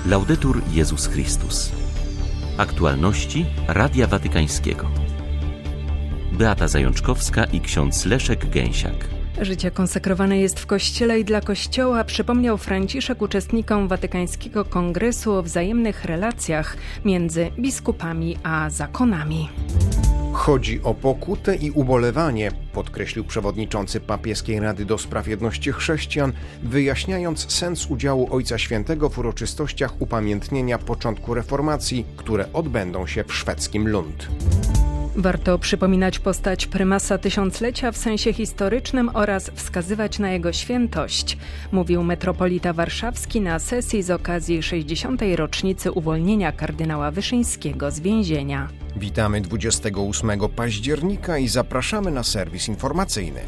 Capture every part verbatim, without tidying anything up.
Laudetur Jezus Chrystus. Aktualności Radia Watykańskiego. Beata Zajączkowska i ksiądz Leszek Gęsiak. Życie konsekrowane jest w Kościele i dla Kościoła, przypomniał Franciszek uczestnikom Watykańskiego Kongresu o wzajemnych relacjach między biskupami a zakonami. Chodzi o pokutę i ubolewanie, podkreślił przewodniczący Papieskiej Rady do Spraw Jedności Chrześcijan, wyjaśniając sens udziału Ojca Świętego w uroczystościach upamiętnienia początku reformacji, które odbędą się w szwedzkim Lund. Warto przypominać postać prymasa tysiąclecia w sensie historycznym oraz wskazywać na jego świętość, mówił metropolita warszawski na sesji z okazji sześćdziesiątej rocznicy uwolnienia kardynała Wyszyńskiego z więzienia. Witamy dwudziestego ósmego października i zapraszamy na serwis informacyjny.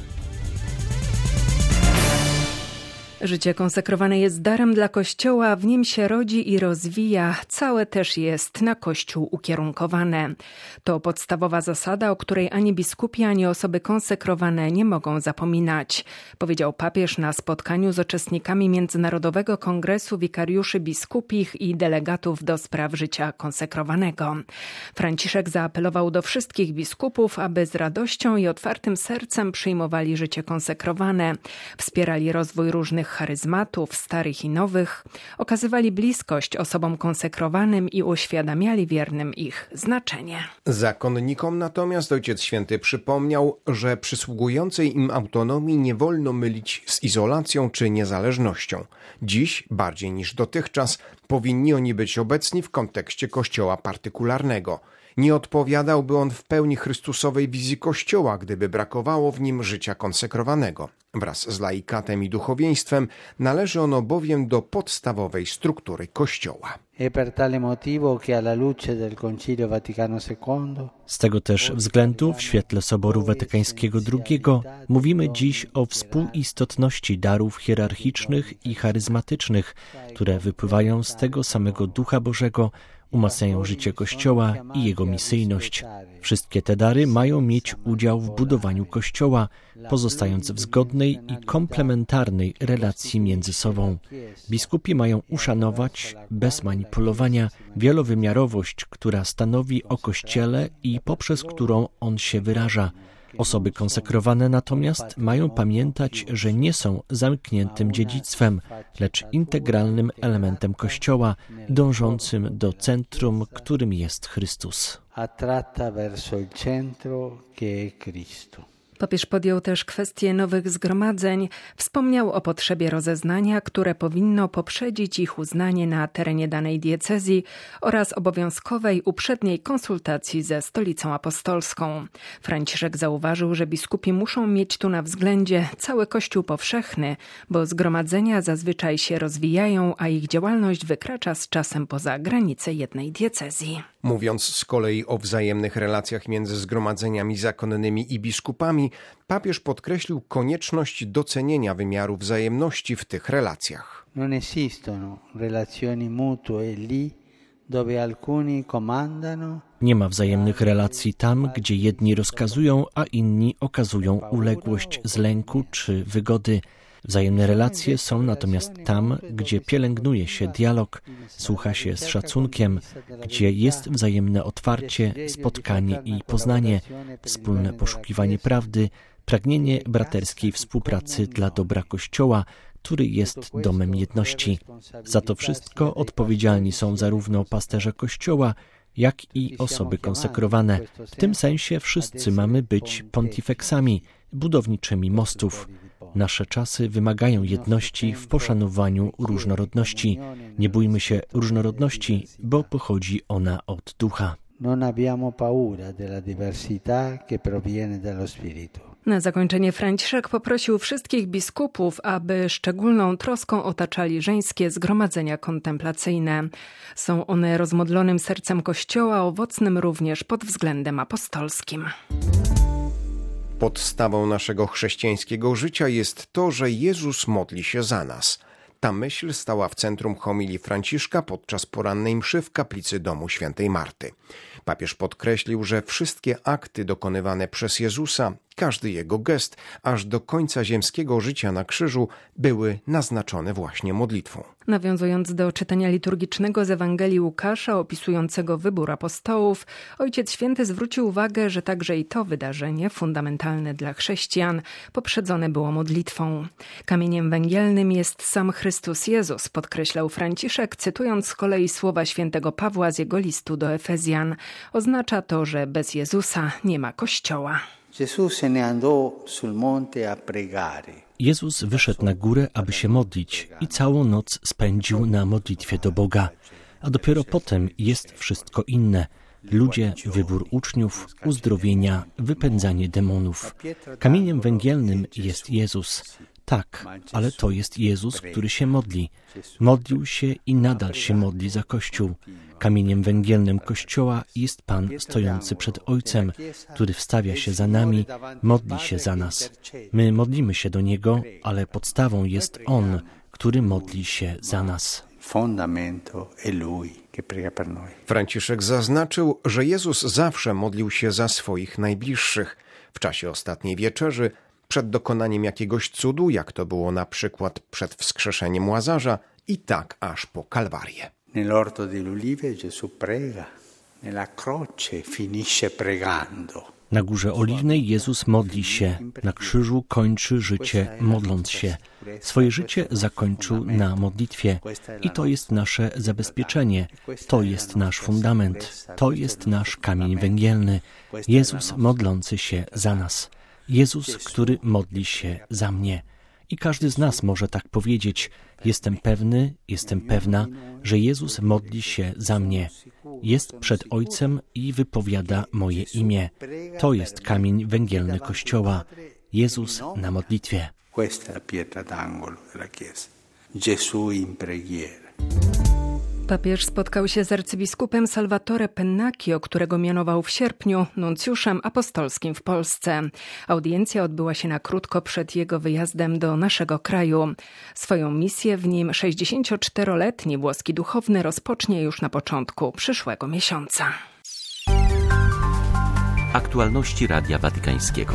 Życie konsekrowane jest darem dla Kościoła, w nim się rodzi i rozwija, całe też jest na Kościół ukierunkowane. To podstawowa zasada, o której ani biskupi, ani osoby konsekrowane nie mogą zapominać, powiedział papież na spotkaniu z uczestnikami Międzynarodowego Kongresu Wikariuszy Biskupich i delegatów do spraw życia konsekrowanego. Franciszek zaapelował do wszystkich biskupów, aby z radością i otwartym sercem przyjmowali życie konsekrowane, wspierali rozwój różnych charyzmatów, starych i nowych, okazywali bliskość osobom konsekrowanym i uświadamiali wiernym ich znaczenie. Zakonnikom natomiast Ojciec Święty przypomniał, że przysługującej im autonomii nie wolno mylić z izolacją czy niezależnością. Dziś, bardziej niż dotychczas, powinni oni być obecni w kontekście Kościoła partykularnego. Nie odpowiadałby on w pełni chrystusowej wizji Kościoła, gdyby brakowało w nim życia konsekrowanego. Wraz z laikatem i duchowieństwem należy ono bowiem do podstawowej struktury Kościoła. Z tego też względu w świetle Soboru Watykańskiego drugiego mówimy dziś o współistotności darów hierarchicznych i charyzmatycznych, które wypływają z tego samego Ducha Bożego, umacniają życie Kościoła i jego misyjność. Wszystkie te dary mają mieć udział w budowaniu Kościoła, pozostając w zgodnej i komplementarnej relacji między sobą. Biskupi mają uszanować, bez manipulowania, wielowymiarowość, która stanowi o Kościele i poprzez którą on się wyraża. Osoby konsekrowane natomiast mają pamiętać, że nie są zamkniętym dziedzictwem, lecz integralnym elementem Kościoła, dążącym do centrum, którym jest Chrystus. Papież podjął też kwestię nowych zgromadzeń, wspomniał o potrzebie rozeznania, które powinno poprzedzić ich uznanie na terenie danej diecezji oraz obowiązkowej uprzedniej konsultacji ze Stolicą Apostolską. Franciszek zauważył, że biskupi muszą mieć tu na względzie cały Kościół powszechny, bo zgromadzenia zazwyczaj się rozwijają, a ich działalność wykracza z czasem poza granice jednej diecezji. Mówiąc z kolei o wzajemnych relacjach między zgromadzeniami zakonnymi i biskupami, papież podkreślił konieczność docenienia wymiaru wzajemności w tych relacjach. Non esistono relazioni mutue lì dove alcuni comandano. Nie ma wzajemnych relacji tam, gdzie jedni rozkazują, a inni okazują uległość z lęku czy wygody. Wzajemne relacje są natomiast tam, gdzie pielęgnuje się dialog, słucha się z szacunkiem, gdzie jest wzajemne otwarcie, spotkanie i poznanie, wspólne poszukiwanie prawdy, pragnienie braterskiej współpracy dla dobra Kościoła, który jest domem jedności. Za to wszystko odpowiedzialni są zarówno pasterze Kościoła, jak i osoby konsekrowane. W tym sensie wszyscy mamy być pontifexami, budowniczymi mostów. Nasze czasy wymagają jedności w poszanowaniu różnorodności. Nie bójmy się różnorodności, bo pochodzi ona od Ducha. Non abbiamo paura della diversità che proviene dallo Spirito. Na zakończenie Franciszek poprosił wszystkich biskupów, aby szczególną troską otaczali żeńskie zgromadzenia kontemplacyjne. Są one rozmodlonym sercem Kościoła, owocnym również pod względem apostolskim. Podstawą naszego chrześcijańskiego życia jest to, że Jezus modli się za nas. Ta myśl stała w centrum homilii Franciszka podczas porannej mszy w kaplicy domu świętej Marty. Papież podkreślił, że wszystkie akty dokonywane przez Jezusa, Każdy jego gest, aż do końca ziemskiego życia na krzyżu, były naznaczone właśnie modlitwą. Nawiązując do czytania liturgicznego z Ewangelii Łukasza opisującego wybór apostołów, Ojciec Święty zwrócił uwagę, że także i to wydarzenie, fundamentalne dla chrześcijan, poprzedzone było modlitwą. Kamieniem węgielnym jest sam Chrystus Jezus, podkreślał Franciszek, cytując z kolei słowa świętego Pawła z jego listu do Efezjan. Oznacza to, że bez Jezusa nie ma Kościoła. Jezus wyszedł na górę, aby się modlić i całą noc spędził na modlitwie do Boga. A dopiero potem jest wszystko inne. Ludzie, wybór uczniów, uzdrowienia, wypędzanie demonów. Kamieniem węgielnym jest Jezus. Tak, ale to jest Jezus, który się modli. Modlił się i nadal się modli za Kościół. Kamieniem węgielnym Kościoła jest Pan stojący przed Ojcem, który wstawia się za nami, modli się za nas. My modlimy się do Niego, ale podstawą jest On, który modli się za nas. Franciszek zaznaczył, że Jezus zawsze modlił się za swoich najbliższych. W czasie ostatniej wieczerzy, przed dokonaniem jakiegoś cudu, jak to było na przykład przed wskrzeszeniem Łazarza, i tak aż po Kalwarię. Nell'orto delle Ulive Gesù prega, nella croce finisce pregando. Na Górze Oliwnej Jezus modli się, na krzyżu kończy życie modląc się. Swoje życie zakończył na modlitwie i to jest nasze zabezpieczenie, to jest nasz fundament, to jest nasz kamień węgielny. Jezus modlący się za nas. Jezus, który modli się za mnie. I każdy z nas może tak powiedzieć, jestem pewny, jestem pewna, że Jezus modli się za mnie. Jest przed Ojcem i wypowiada moje imię. To jest kamień węgielny Kościoła. Jezus na modlitwie. Papież spotkał się z arcybiskupem Salvatore Pennacchio, którego mianował w sierpniu nuncjuszem apostolskim w Polsce. Audiencja odbyła się na krótko przed jego wyjazdem do naszego kraju. Swoją misję w nim sześćdziesięcioczteroletni włoski duchowny rozpocznie już na początku przyszłego miesiąca. Aktualności Radia Watykańskiego.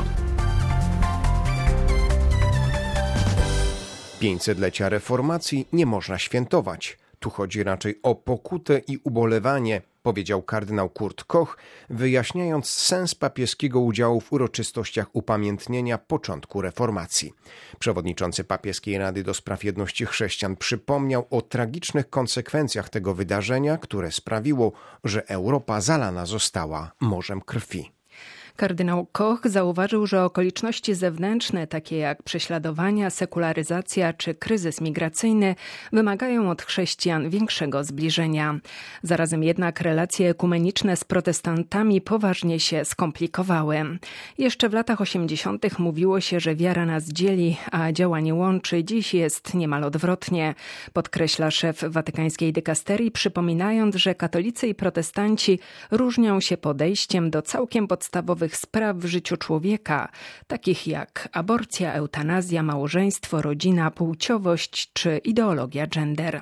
pięćsetlecia reformacji nie można świętować. Tu chodzi raczej o pokutę i ubolewanie, powiedział kardynał Kurt Koch, wyjaśniając sens papieskiego udziału w uroczystościach upamiętnienia początku reformacji. Przewodniczący Papieskiej Rady do Spraw Jedności Chrześcijan przypomniał o tragicznych konsekwencjach tego wydarzenia, które sprawiło, że Europa zalana została morzem krwi. Kardynał Koch zauważył, że okoliczności zewnętrzne, takie jak prześladowania, sekularyzacja czy kryzys migracyjny, wymagają od chrześcijan większego zbliżenia. Zarazem jednak relacje ekumeniczne z protestantami poważnie się skomplikowały. Jeszcze w latach osiemdziesiątych mówiło się, że wiara nas dzieli, a działanie łączy. Dziś jest niemal odwrotnie, podkreśla szef watykańskiej dykasterii, przypominając, że katolicy i protestanci różnią się podejściem do całkiem podstawowych spraw w życiu człowieka, takich jak aborcja, eutanazja, małżeństwo, rodzina, płciowość czy ideologia gender.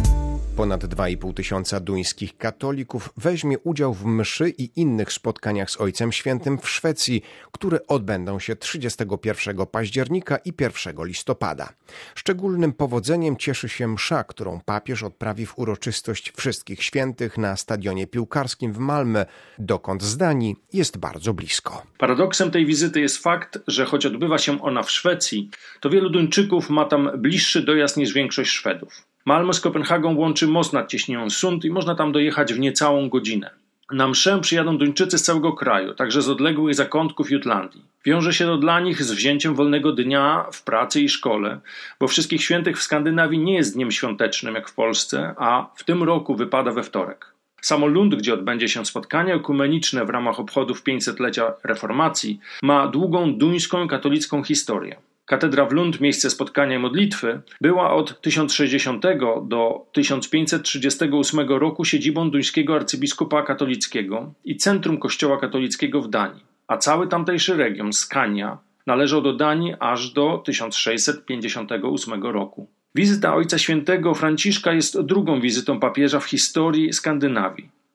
Ponad dwa i pół tysiąca duńskich katolików weźmie udział w mszy i innych spotkaniach z Ojcem Świętym w Szwecji, które odbędą się trzydziestego pierwszego października i pierwszego listopada. Szczególnym powodzeniem cieszy się msza, którą papież odprawi w uroczystość Wszystkich Świętych na stadionie piłkarskim w Malmö, dokąd z Danii jest bardzo blisko. Paradoksem tej wizyty jest fakt, że choć odbywa się ona w Szwecji, to wielu Duńczyków ma tam bliższy dojazd niż większość Szwedów. Malmö z Kopenhagą łączy most nad cieśniną Sund i można tam dojechać w niecałą godzinę. Na mszę przyjadą Duńczycy z całego kraju, także z odległych zakątków Jutlandii. Wiąże się to dla nich z wzięciem wolnego dnia w pracy i szkole, bo Wszystkich Świętych w Skandynawii nie jest dniem świątecznym jak w Polsce, a w tym roku wypada we wtorek. Samo Lund, gdzie odbędzie się spotkanie ekumeniczne w ramach obchodów pięćsetlecia reformacji, ma długą duńską katolicką historię. Katedra w Lund, miejsce spotkania i modlitwy, była od tysiąc sześćdziesiątego do tysiąc pięćset trzydziestego ósmego roku siedzibą duńskiego arcybiskupa katolickiego i centrum kościoła katolickiego w Danii, a cały tamtejszy region, Skania, należał do Danii aż do tysiąc sześćset pięćdziesiątego ósmego roku. Wizyta Ojca Świętego Franciszka jest drugą wizytą papieża w historii Skandynawii.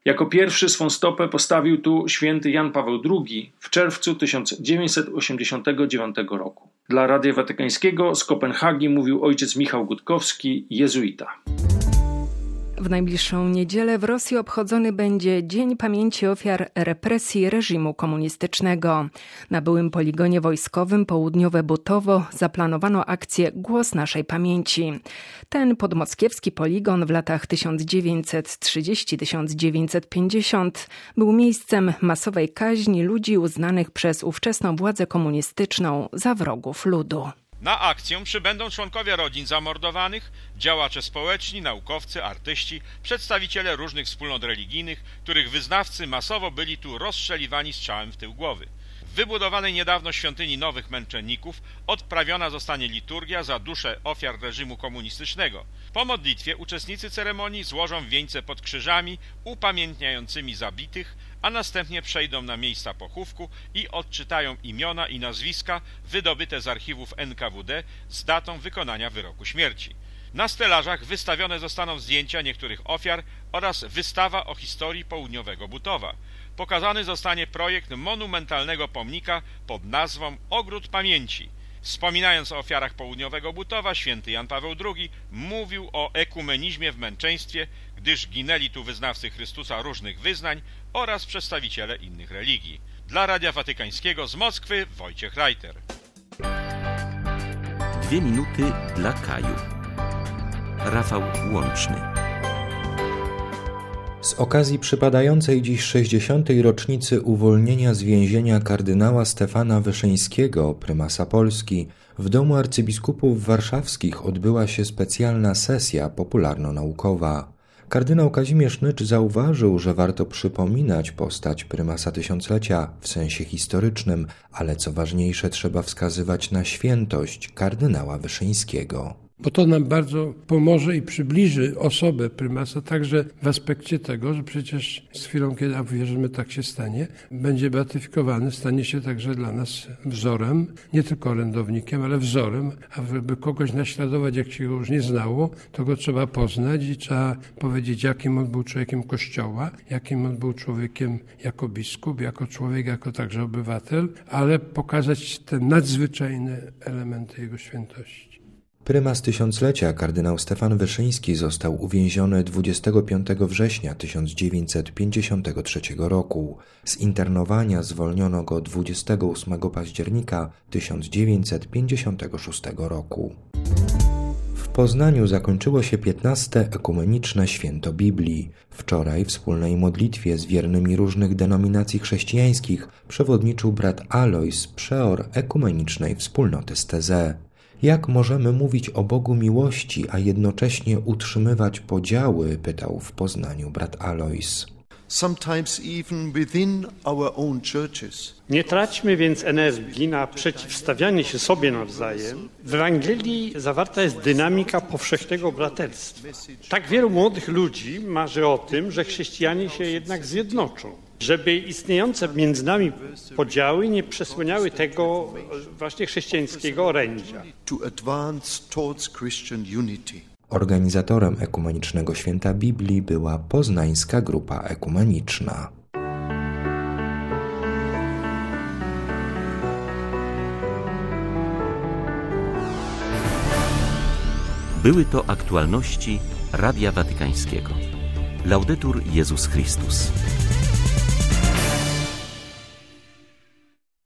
Jako pierwszy swą stopę postawił tu święty Jan Paweł drugi w czerwcu tysiąc dziewięćset osiemdziesiątego dziewiątego roku. Dla Radia Watykańskiego z Kopenhagi mówił ojciec Michał Gutkowski, jezuita. W najbliższą niedzielę w Rosji obchodzony będzie Dzień Pamięci Ofiar Represji Reżimu Komunistycznego. Na byłym poligonie wojskowym Południowe Butowo zaplanowano akcję Głos Naszej Pamięci. Ten podmoskiewski poligon w latach tysiąc dziewięćset trzydziestym do tysiąc dziewięćset pięćdziesiątego był miejscem masowej kaźni ludzi uznanych przez ówczesną władzę komunistyczną za wrogów ludu. Na akcję przybędą członkowie rodzin zamordowanych, działacze społeczni, naukowcy, artyści, przedstawiciele różnych wspólnot religijnych, których wyznawcy masowo byli tu rozstrzeliwani strzałem w tył głowy. W wybudowanej niedawno świątyni Nowych Męczenników odprawiona zostanie liturgia za duszę ofiar reżimu komunistycznego. Po modlitwie uczestnicy ceremonii złożą wieńce pod krzyżami upamiętniającymi zabitych, a następnie przejdą na miejsca pochówku i odczytają imiona i nazwiska wydobyte z archiwów N K W D z datą wykonania wyroku śmierci. Na stelażach wystawione zostaną zdjęcia niektórych ofiar oraz wystawa o historii południowego Butowa. Pokazany zostanie projekt monumentalnego pomnika pod nazwą Ogród Pamięci. Wspominając o ofiarach południowego Butowa, święty Jan Paweł drugi mówił o ekumenizmie w męczeństwie, gdyż ginęli tu wyznawcy Chrystusa różnych wyznań oraz przedstawiciele innych religii. Dla Radia Watykańskiego z Moskwy Wojciech Reiter. Dwie minuty dla Kaju. Rafał Łączny. Z okazji przypadającej dziś sześćdziesiątej rocznicy uwolnienia z więzienia kardynała Stefana Wyszyńskiego, prymasa Polski, w Domu Arcybiskupów Warszawskich odbyła się specjalna sesja popularno-naukowa. Kardynał Kazimierz Nycz zauważył, że warto przypominać postać prymasa tysiąclecia w sensie historycznym, ale co ważniejsze trzeba wskazywać na świętość kardynała Wyszyńskiego. Bo to nam bardzo pomoże i przybliży osobę prymasa także w aspekcie tego, że przecież z chwilą, kiedy, a wierzymy, tak się stanie, będzie beatyfikowany, stanie się także dla nas wzorem, nie tylko orędownikiem, ale wzorem, a żeby kogoś naśladować, jak się go już nie znało, to go trzeba poznać i trzeba powiedzieć, jakim on był człowiekiem Kościoła, jakim on był człowiekiem jako biskup, jako człowiek, jako także obywatel, ale pokazać te nadzwyczajne elementy jego świętości. Prymas tysiąclecia, kardynał Stefan Wyszyński, został uwięziony dwudziestego piątego września tysiąc dziewięćset pięćdziesiątego trzeciego roku. Z internowania zwolniono go dwudziestego ósmego października tysiąc dziewięćset pięćdziesiątego szóstego roku. W Poznaniu zakończyło się piętnaste ekumeniczne święto Biblii. Wczoraj wspólnej modlitwie z wiernymi różnych denominacji chrześcijańskich przewodniczył brat Alojz, przeor ekumenicznej wspólnoty z Teze. Jak możemy mówić o Bogu miłości, a jednocześnie utrzymywać podziały? Pytał w Poznaniu brat Alojz. Nie traćmy więc energii na przeciwstawianie się sobie nawzajem. W Ewangelii zawarta jest dynamika powszechnego braterstwa. Tak wielu młodych ludzi marzy o tym, że chrześcijanie się jednak zjednoczą. Żeby istniejące między nami podziały nie przesłaniały tego właśnie chrześcijańskiego orędzia. Organizatorem ekumenicznego święta Biblii była poznańska grupa ekumeniczna. Były to aktualności Radia Watykańskiego. Laudetur Jezus Chrystus.